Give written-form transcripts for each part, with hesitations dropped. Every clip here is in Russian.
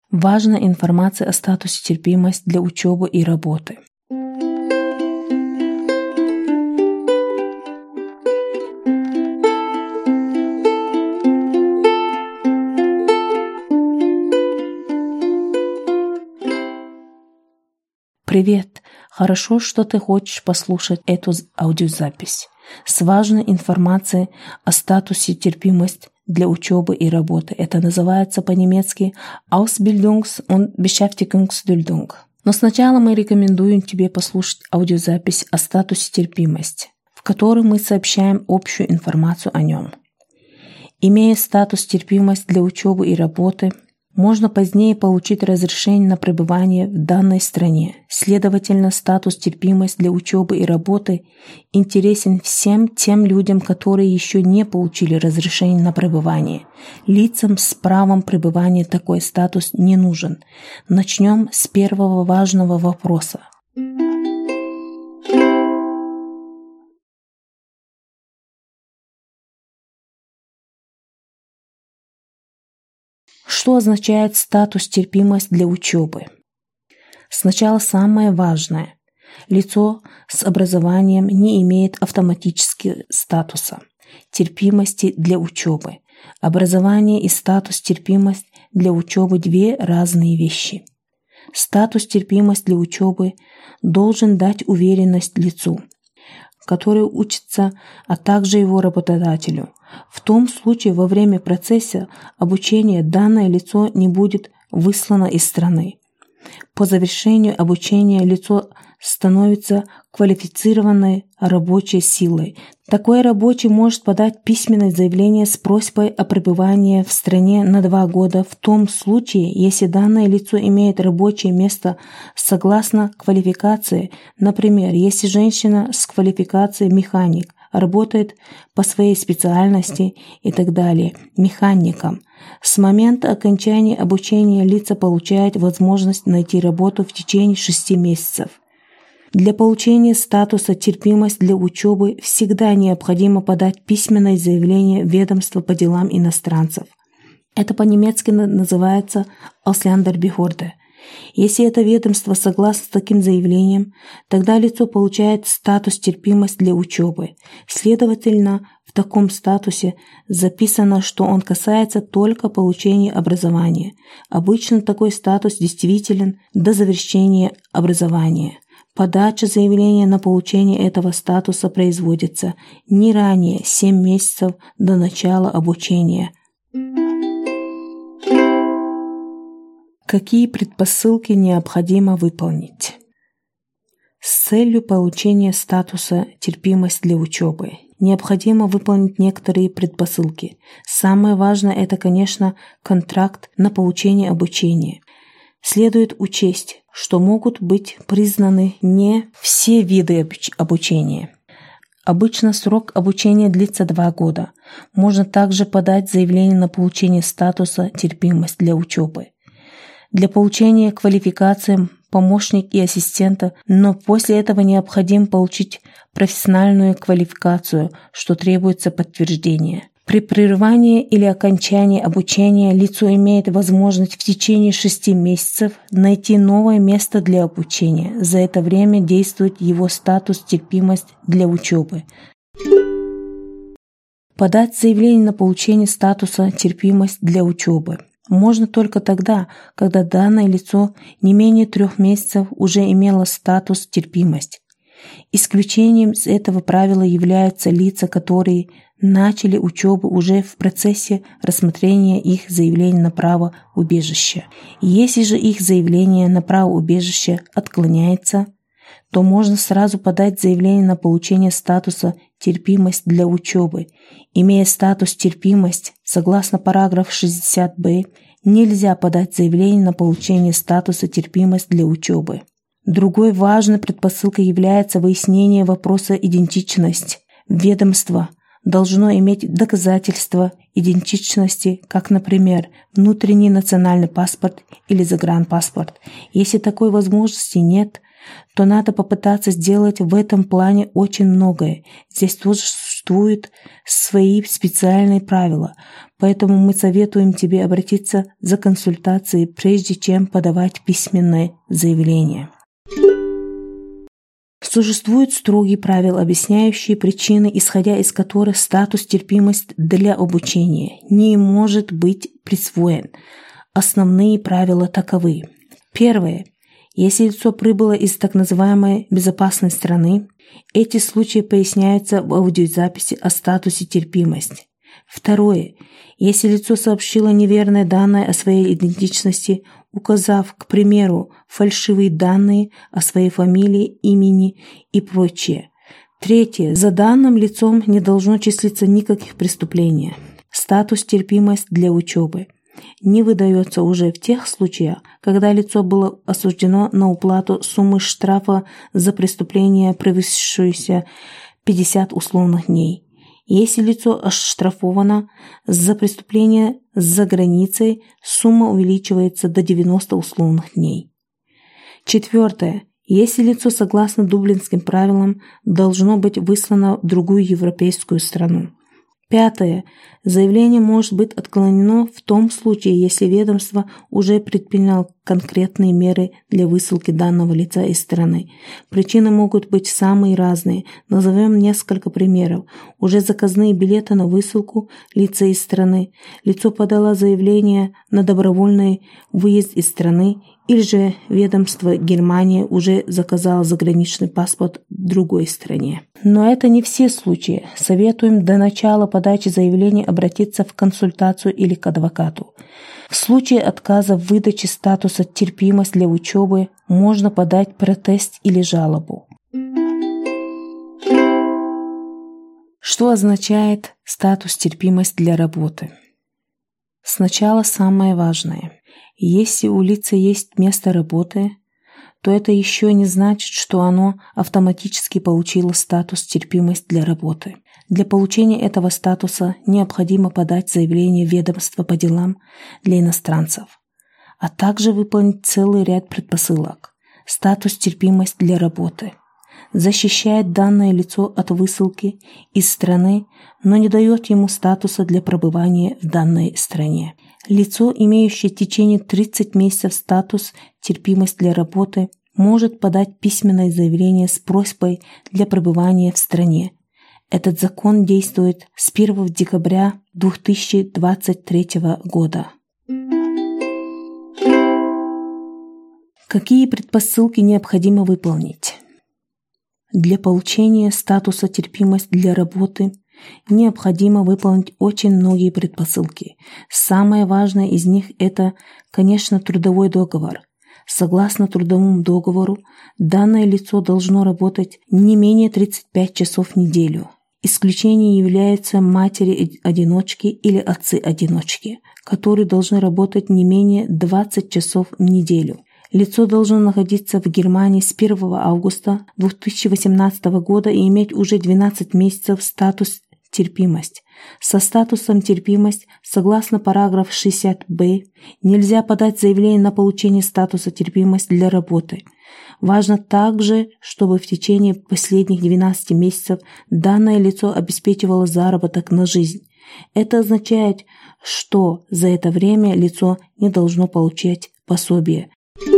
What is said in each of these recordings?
Важна информация о статусе терпимость для учебы и работы. Привет! Хорошо, что ты хочешь послушать эту аудиозапись с важной информацией о статусе терпимость для учебы и работы. Это называется по-немецки Ausbildungs- und Beschäftigungsbildung. Но сначала мы рекомендуем тебе послушать аудиозапись о статусе терпимость, в которой мы сообщаем общую информацию о нем. Имея статус терпимость для учебы и работы, можно позднее получить разрешение на пребывание в данной стране. Следовательно, статус терпимость для учебы и работы интересен всем тем людям, которые еще не получили разрешение на пребывание. Лицам с правом пребывания такой статус не нужен. Начнем с первого важного вопроса. Что означает статус терпимость для учебы? Сначала самое важное. Лицо с образованием не имеет автоматически статуса терпимости для учебы. Образование и статус терпимость для учебы – две разные вещи. Статус терпимость для учебы должен дать уверенность лицу, который учится, а также его работодателю. В том случае, во время процесса обучения данное лицо не будет выслано из страны. По завершению обучения лицо становится квалифицированной рабочей силой. Такой рабочий может подать письменное заявление с просьбой о пребывании в стране на 2 года в том случае, если данное лицо имеет рабочее место согласно квалификации. Например, если женщина с квалификацией механик работает по своей специальности и так далее, механиком. С момента окончания обучения лица получают возможность найти работу в течение 6 месяцев. Для получения статуса терпимость для учебы всегда необходимо подать письменное заявление в ведомство по делам иностранцев. Это по-немецки называется Ausländerbehörde. Если это ведомство согласно с таким заявлением, тогда лицо получает статус терпимость для учебы. Следовательно, в таком статусе записано, что он касается только получения образования. Обычно такой статус действителен до завершения образования. Подача заявления на получение этого статуса производится не ранее 7 месяцев до начала обучения. Какие предпосылки необходимо выполнить? С целью получения статуса терпимость для учебы необходимо выполнить некоторые предпосылки. Самое важное – это, конечно, контракт на получение обучения. Следует учесть, что могут быть признаны не все виды обучения. Обычно срок обучения длится 2 года. Можно также подать заявление на получение статуса терпимость для учебы. Для получения квалификации помощник и ассистента, но после этого необходимо получить профессиональную квалификацию, что требуется подтверждение. При прерывании или окончании обучения лицо имеет возможность в течение 6 месяцев найти новое место для обучения. За это время действует его статус терпимость для учебы. Подать заявление на получение статуса терпимость для учебы можно только тогда, когда данное лицо не менее 3 месяцев уже имело статус терпимость. Исключением из этого правила являются лица, которые начали учебу уже в процессе рассмотрения их заявления на право убежища. Если же их заявление на право убежища отклоняется, то можно сразу подать заявление на получение статуса терпимость для учебы. Имея статус терпимость, согласно параграфу 60б, нельзя подать заявление на получение статуса терпимость для учебы. Другой важной предпосылкой является выяснение вопроса идентичности. Ведомство должно иметь доказательства идентичности, как, например, внутренний национальный паспорт или загранпаспорт. Если такой возможности нет, то надо попытаться сделать в этом плане очень многое. Здесь тоже существуют свои специальные правила, поэтому мы советуем тебе обратиться за консультацией, прежде чем подавать письменное заявление. Существуют строгие правила, объясняющие причины, исходя из которых статус терпимость для обучения не может быть присвоен. Основные правила таковы. Первое. Если лицо прибыло из так называемой безопасной страны, эти случаи поясняются в аудиозаписи о статусе терпимости. Второе. Если лицо сообщило неверные данные о своей идентичности, указав, к примеру, фальшивые данные о своей фамилии, имени и прочее. Третье. За данным лицом не должно числиться никаких преступлений. Статус терпимость для учебы не выдается уже в тех случаях, когда лицо было осуждено на уплату суммы штрафа за преступление, превысившееся 50 условных дней. Если лицо оштрафовано за преступление за границей, сумма увеличивается до 90 условных дней. Четвертое. Если лицо, согласно дублинским правилам, должно быть выслано в другую европейскую страну. Пятое. Заявление может быть отклонено в том случае, если ведомство уже предприняло конкретные меры для высылки данного лица из страны. Причины могут быть самые разные. Назовем несколько примеров. Уже заказные билеты на высылку лица из страны. Лицо подало заявление на добровольный выезд из страны, или же ведомство Германии уже заказало заграничный паспорт в другой стране. Но это не все случаи. Советуем до начала подачи заявления обратиться в консультацию или к адвокату. В случае отказа в выдаче статуса терпимость для учебы можно подать протест или жалобу. Что означает статус терпимость для работы? Сначала самое важное. Если у лица есть место работы, то это еще не значит, что оно автоматически получило статус терпимость для работы. Для получения этого статуса необходимо подать заявление в ведомство по делам для иностранцев, а также выполнить целый ряд предпосылок. Статус терпимость для работы защищает данное лицо от высылки из страны, но не дает ему статуса для пребывания в данной стране. Лицо, имеющее в течение 30 месяцев статус терпимость для работы, может подать письменное заявление с просьбой для пребывания в стране. Этот закон действует с 1 декабря 2023 года. Какие предпосылки необходимо выполнить? Для получения статуса терпимость для работы необходимо выполнить очень многие предпосылки. Самое важное из них – это, конечно, трудовой договор. Согласно трудовому договору, данное лицо должно работать не менее 35 часов в неделю. Исключением являются матери-одиночки или отцы-одиночки, которые должны работать не менее 20 часов в неделю. Лицо должно находиться в Германии с 1 августа 2018 года и иметь уже 12 месяцев статус терпимость. Со статусом терпимость, согласно параграф 60б, нельзя подать заявление на получение статуса терпимость для работы. Важно также, чтобы в течение последних 12 месяцев данное лицо обеспечивало заработок на жизнь. Это означает, что за это время лицо не должно получать пособие.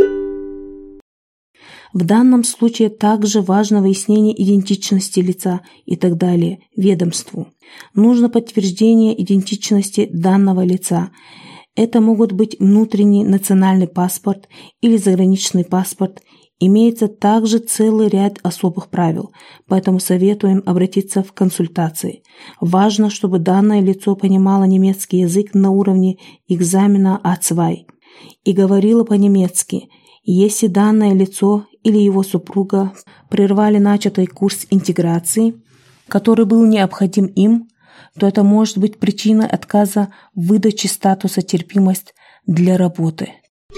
В данном случае также важно выяснение идентичности лица и так далее ведомству. Нужно подтверждение идентичности данного лица. Это могут быть внутренний национальный паспорт или заграничный паспорт. Имеется также целый ряд особых правил, поэтому советуем обратиться в консультации. Важно, чтобы данное лицо понимало немецкий язык на уровне экзамена А2 и говорило по-немецки. Если данное лицо или его супруга прервали начатый курс интеграции, который был необходим им, то это может быть причиной отказа в выдаче статуса терпимость для работы.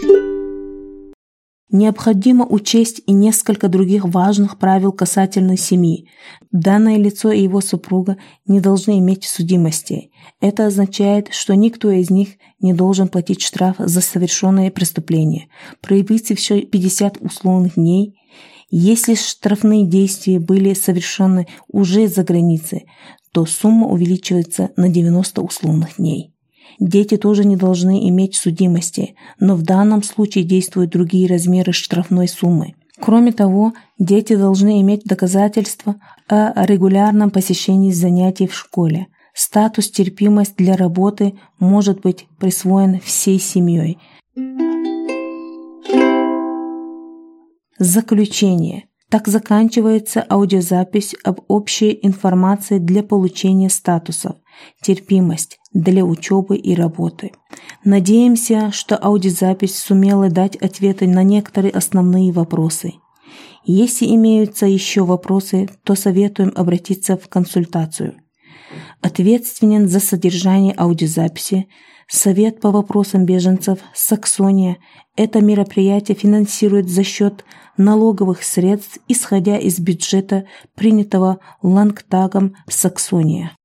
Необходимо учесть и несколько других важных правил касательно семьи. Данное лицо и его супруга не должны иметь судимости. Это означает, что никто из них не должен платить штраф за совершенное преступление. Проявить все 50 условных дней Если штрафные действия были совершены уже за границей, то сумма увеличивается на 90 условных дней. Дети тоже не должны иметь судимости, но в данном случае действуют другие размеры штрафной суммы. Кроме того, дети должны иметь доказательства о регулярном посещении занятий в школе. Статус терпимость для работы может быть присвоен всей семьей. Заключение. Так заканчивается аудиозапись об общей информации для получения статусов терпимость для учебы и работы. Надеемся, что аудиозапись сумела дать ответы на некоторые основные вопросы. Если имеются еще вопросы, то советуем обратиться в консультацию. Ответственен за содержание аудиозаписи Совет по вопросам беженцев «Саксония». Это мероприятие финансирует за счет налоговых средств, исходя из бюджета, принятого Ландтагом Саксония.